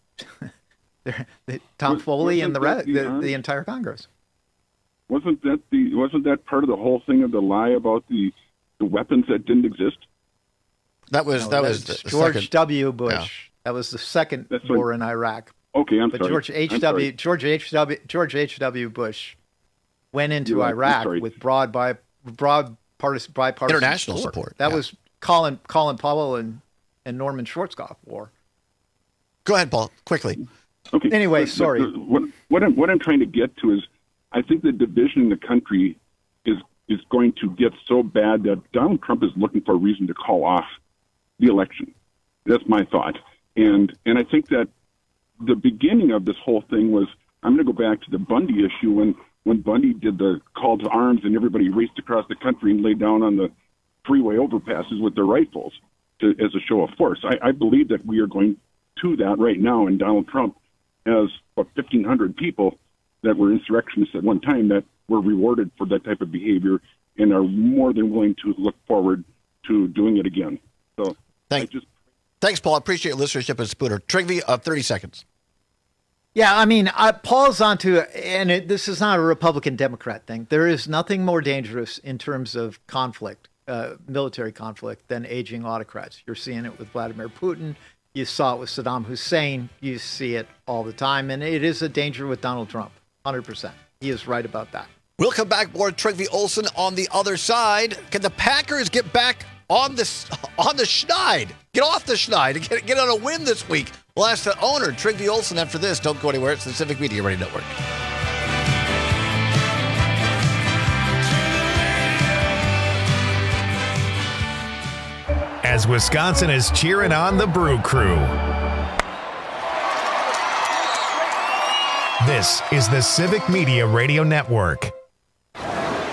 Tom Foley and the entire Congress. Wasn't that part of the whole thing of the lie about the weapons that didn't exist? That was George W. Bush. Yeah. That was the second war in Iraq. Okay, I'm sorry. But George H.W. Bush went into Iraq with broad bipartisan international support. That was Colin Powell and Norman Schwarzkopf war. Go ahead, Paul, quickly. Okay. Anyway, sorry. What I'm trying to get to is, I think the division in the country is going to get so bad that Donald Trump is looking for a reason to call off the election. That's my thought. And I think that the beginning of this whole thing was, I'm going to go back to the Bundy issue when Bundy did the call to arms and everybody raced across the country and laid down on the freeway overpasses with their rifles as a show of force. I believe that we are going to that right now, and Donald Trump has about 1,500 people that were insurrectionists at one time that were rewarded for that type of behavior and are more than willing to look forward to doing it again. So Thanks, Paul. I appreciate your listenership at Spooner. Trigby, 30 seconds. Yeah, I mean, Paul's onto, and this is not a Republican-Democrat thing. There is nothing more dangerous in terms of conflict, military conflict, than aging autocrats. You're seeing it with Vladimir Putin. You saw it with Saddam Hussein. You see it all the time, and it is a danger with Donald Trump, 100%. He is right about that. We'll come back more Trygve Olsen on the other side. Can the Packers get back on the schneid? Get off the schneid and get on a win this week. We'll ask the owner, Trygve Olsen, after this. Don't go anywhere. It's the Civic Media Radio Network. As Wisconsin is cheering on the Brew Crew. This is the Civic Media Radio Network.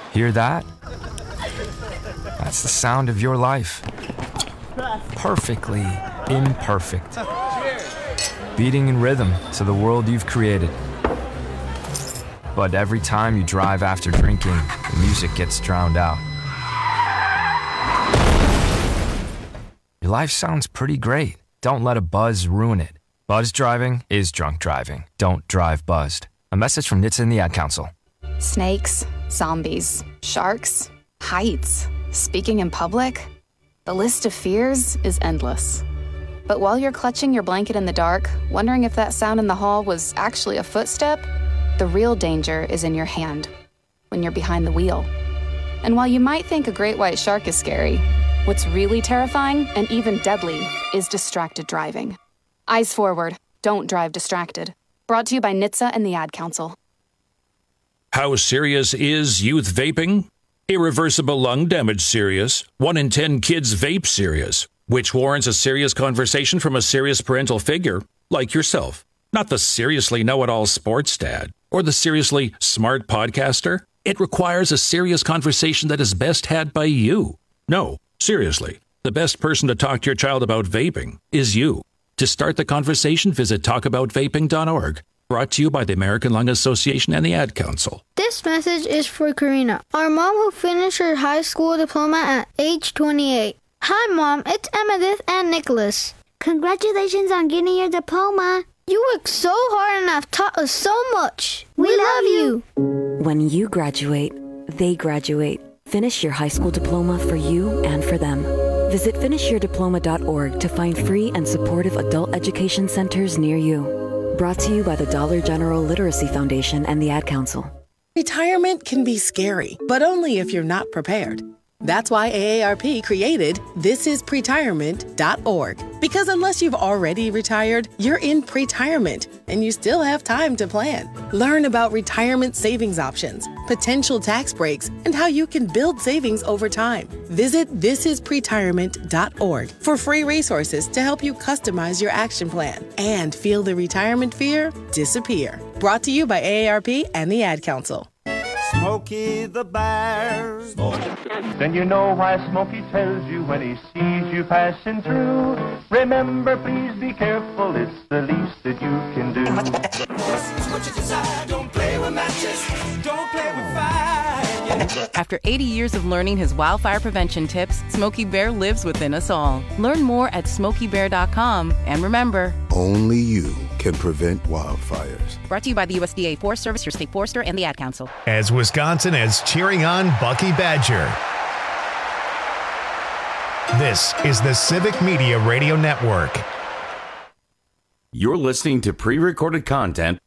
Hear that? That's the sound of your life. Perfectly imperfect. Beating in rhythm to the world you've created. But every time you drive after drinking, the music gets drowned out. Your life sounds pretty great. Don't let a buzz ruin it. Buzz driving is drunk driving. Don't drive buzzed. A message from NHTSA and the Ad Council. Snakes, zombies, sharks, heights, speaking in public. The list of fears is endless. But while you're clutching your blanket in the dark, wondering if that sound in the hall was actually a footstep, the real danger is in your hand, when you're behind the wheel. And while you might think a great white shark is scary, what's really terrifying and even deadly is distracted driving. Eyes forward. Don't drive distracted. Brought to you by NHTSA and the Ad Council. How serious is youth vaping? Irreversible lung damage serious. 1 in 10 kids vape serious, which warrants a serious conversation from a serious parental figure like yourself. Not the seriously know-it-all sports dad or the seriously smart podcaster. It requires a serious conversation that is best had by you. No, seriously, the best person to talk to your child about vaping is you. To start the conversation, visit talkaboutvaping.org. Brought to you by the American Lung Association and the Ad Council. This message is for Karina, our mom who finished her high school diploma at age 28. Hi, Mom. It's Emmettith and Nicholas. Congratulations on getting your diploma. You worked so hard and have taught us so much. We love you. When you graduate, they graduate. Finish your high school diploma for you and for them. Visit finishyourdiploma.org to find free and supportive adult education centers near you. Brought to you by the Dollar General Literacy Foundation and the Ad Council. Retirement can be scary, but only if you're not prepared. That's why AARP created thisispretirement.org. Because unless you've already retired, you're in pretirement, and you still have time to plan. Learn about retirement savings options, potential tax breaks, and how you can build savings over time. Visit thisispretirement.org for free resources to help you customize your action plan and feel the retirement fear disappear. Brought to you by AARP and the Ad Council. Smokey the Bear. Then you know why Smokey tells you when he sees you passing through. Remember, please be careful, it's the least that you can do. What you desire, don't play with matches, don't play with fire. After 80 years of learning his wildfire prevention tips, Smokey Bear lives within us all. Learn more at SmokeyBear.com. And remember, only you can prevent wildfires. Brought to you by the USDA Forest Service, your state forester, and the Ad Council. As Wisconsin is cheering on Bucky Badger. This is the Civic Media Radio Network. You're listening to pre-recorded content.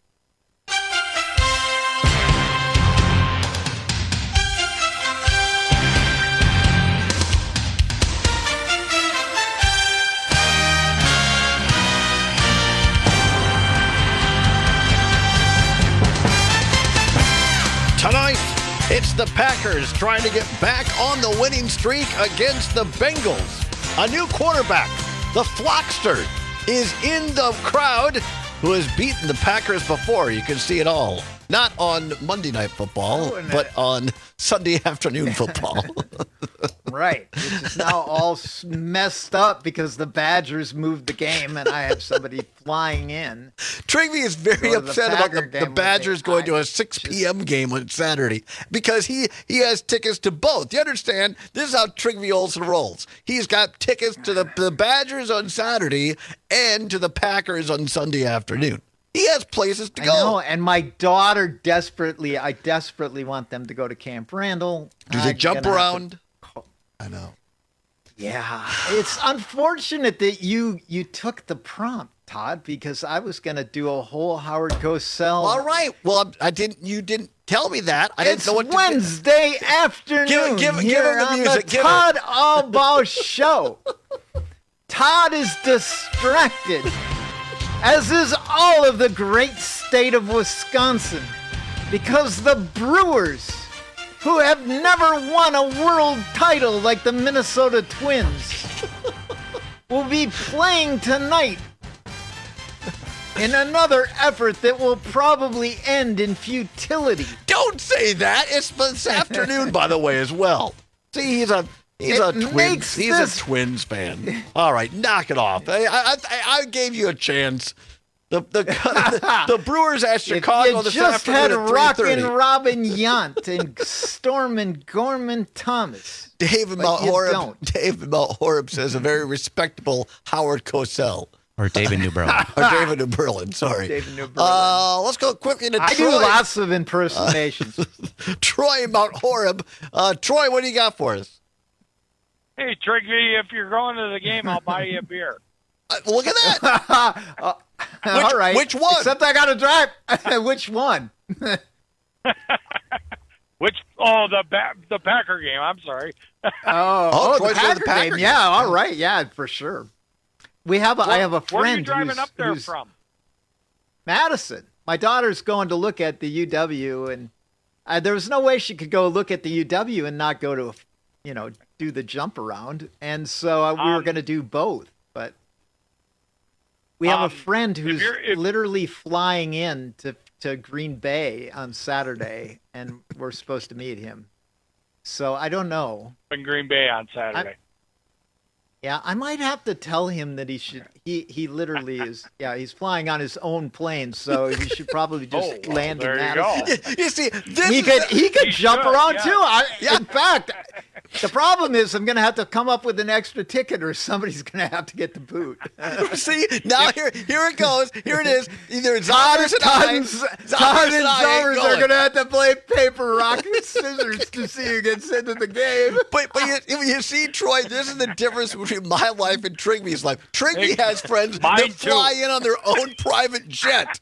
Tonight, it's the Packers trying to get back on the winning streak against the Bengals. A new quarterback, the Flockster, is in the crowd, who has beaten the Packers before. You can see it all. Not on Monday Night Football, but on Sunday afternoon football. Right, which is now all messed up because the Badgers moved the game and I have somebody flying in. Trigby is very upset about the Badgers going to a 6 p.m. game on Saturday because he has tickets to both. You understand? This is how Trigby Olsen rolls. He's got tickets to the Badgers on Saturday and to the Packers on Sunday afternoon. He has places to go. I know, and my daughter I desperately want them to go to Camp Randall. Do they jump around? I know. Yeah, it's unfortunate that you took the prompt, Todd, because I was going to do a whole Howard Cosell. All right. Well, you didn't tell me that. I didn't know what to Wednesday afternoon. Give him the music. The Todd Albaugh Show. Todd is distracted, as is all of the great state of Wisconsin, because the Brewers, who have never won a world title like the Minnesota Twins, will be playing tonight in another effort that will probably end in futility. Don't say that. It's this afternoon, by the way, as well. See, he's a Twins fan. All right, knock it off. I gave you a chance. The Brewers at Chicago this afternoon. You just had Rockin' Robin Yount and Stormin' Gorman Thomas. David Mount Horeb says a very respectable Howard Cosell. Or David New Berlin. David New Berlin, sorry. David New Berlin. Let's go quickly to Troy. I do lots of impersonations. Troy Mount Horeb. Troy, what do you got for us? Hey, Trigby, if you're going to the game, I'll buy you a beer. Look at that. All right. Which one? Except I got to drive. Which one? The Packer game. I'm sorry. The Packer game. Yeah, all right. Yeah, for sure. I have a friend. Where are you driving up there from? Madison. My daughter's going to look at the UW, and there was no way she could go look at the UW and not go to, do the jump around. And so we were going to do both. But we have a friend who's literally flying in to Green Bay on Saturday, and we're supposed to meet him. So I don't know. In Green Bay on Saturday. I might have to tell him that he should. He literally is. Yeah, he's flying on his own plane, so he should probably just land in Madison. You see, he could jump around too. In fact, the problem is I'm going to have to come up with an extra ticket, or somebody's going to have to get the boot. See, now here it goes. Here it is. Either Zommers and Zommers are going to have to play paper, rock, and scissors to see who gets into the game. But you see, Troy, this is the difference between my life and Trigby's life. Trigby has friends that fly in on their own private jet.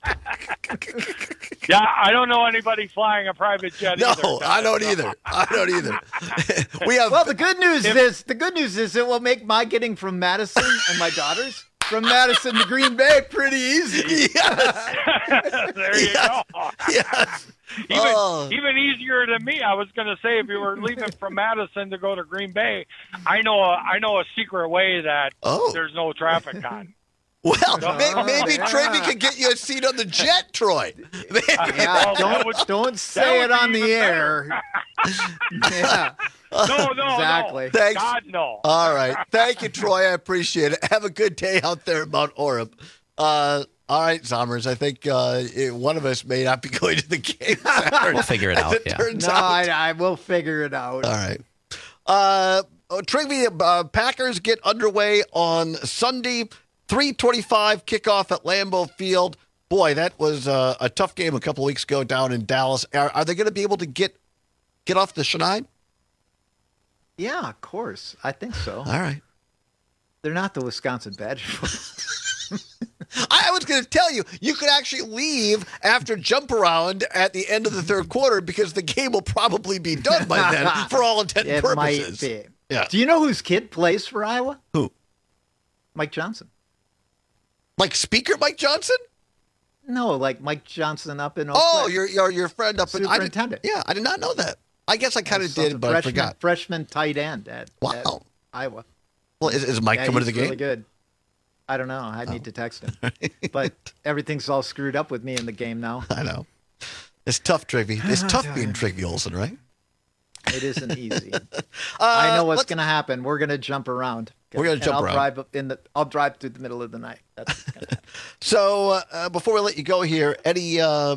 Yeah, I don't know anybody flying a private jet either. No, I don't either. Well, the good news is it will make my getting from Madison and my daughter's from Madison to Green Bay pretty easy. Yes. There you go. Yes. Even easier than me. I was going to say, if you were leaving from Madison to go to Green Bay, I know a secret way that there's no traffic on. Well, maybe Trigby could get you a seat on the jet, Troy. Don't say it on the air. Yeah. No, exactly. No. Thanks. God, no. All right. Thank you, Troy. I appreciate it. Have a good day out there in Mount Horeb. All right, Zommers. I think one of us may not be going to the game Saturday. We'll figure it out. I will figure it out. All right. Trigby, Packers get underway on Sunday. 3:25 kickoff at Lambeau Field. Boy, that was a tough game a couple of weeks ago down in Dallas. Are they going to be able to get off the schneid? Yeah, of course. I think so. All right. They're not the Wisconsin Badgers. I was going to tell you, you could actually leave after jump around at the end of the third quarter because the game will probably be done by then for all intent and purposes. Might be. Yeah. Do you know whose kid plays for Iowa? Who? Mike Johnson. Like Speaker Mike Johnson? No, like Mike Johnson up in Oak Cliff. your friend up in Superintendent. I did not know that. I guess I kind of did, but I forgot. Freshman tight end at Iowa. Well, is Mike coming to the game? Really good. I don't know. I need to text him. But everything's all screwed up with me in the game now. I know. It's tough, Trigby. It's tough being Trigby Olsen, right? It isn't easy. I know what's going to happen. We're going to jump around. We're going to jump around. I'll drive through the middle of the night. So before we let you go here, any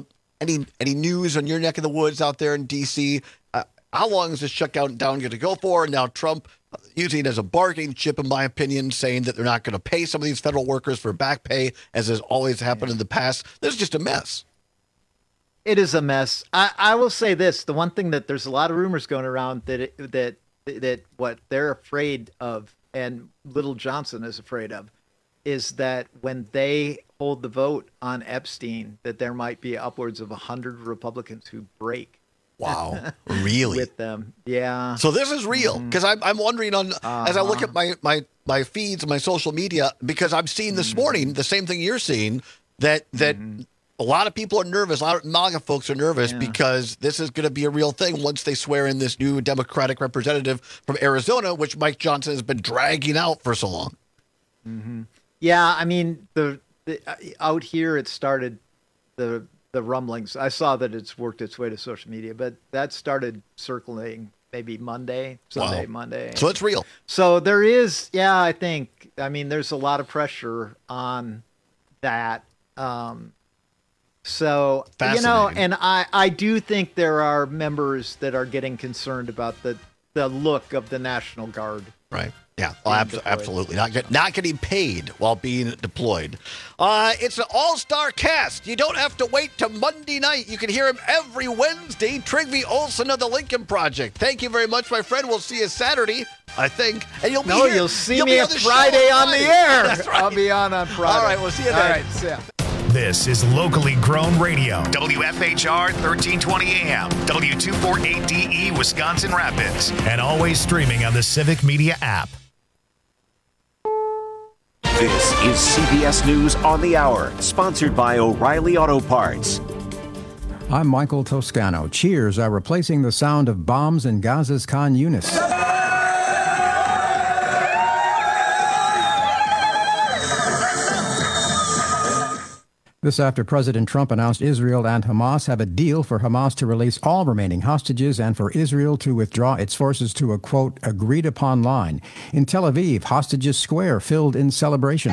news on your neck of the woods out there in D.C.? How long is this shutdown going to go for? And now Trump using it as a bargaining chip, in my opinion, saying that they're not going to pay some of these federal workers for back pay, as has always happened in the past. This is just a mess. It is a mess. I will say this: the one thing that there's a lot of rumors going around that what they're afraid of, and Little Johnson is afraid of, is that when they hold the vote on Epstein, that there might be upwards of 100 Republicans who break. Wow, really? With them, yeah. So this is real, because I'm wondering as I look at my feeds and my social media, because I'm seeing this morning the same thing you're seeing, that a lot of people are nervous. A lot of MAGA folks are nervous because this is going to be a real thing once they swear in this new Democratic representative from Arizona, which Mike Johnson has been dragging out for so long. Yeah, I mean, the out here it started the rumblings. I saw that it's worked its way to social media, but that started circling maybe Sunday, Monday. So it's real. So there is, I think, there's a lot of pressure on that. So, and I do think there are members that are getting concerned about the look of the National Guard. Right. Yeah, well, absolutely. Not getting paid while being deployed. It's an all-star cast. You don't have to wait till Monday night. You can hear him every Wednesday. Trygve Olsen of the Lincoln Project. Thank you very much, my friend. We'll see you Saturday, I think. And you'll see me on Friday on the air. That's right. I'll be on Friday. All right, we'll see you then. All right, see ya. This is locally grown radio. WFHR 1320 AM, W248DE Wisconsin Rapids, and always streaming on the Civic Media app. This is CBS News on the Hour, sponsored by O'Reilly Auto Parts. I'm Michael Toscano. Cheers are replacing the sound of bombs in Gaza's Khan Yunis. This after President Trump announced Israel and Hamas have a deal for Hamas to release all remaining hostages and for Israel to withdraw its forces to a, quote, agreed-upon line. In Tel Aviv, Hostages Square filled in celebration.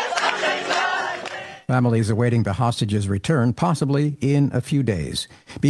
Families awaiting the hostages' return, possibly in a few days.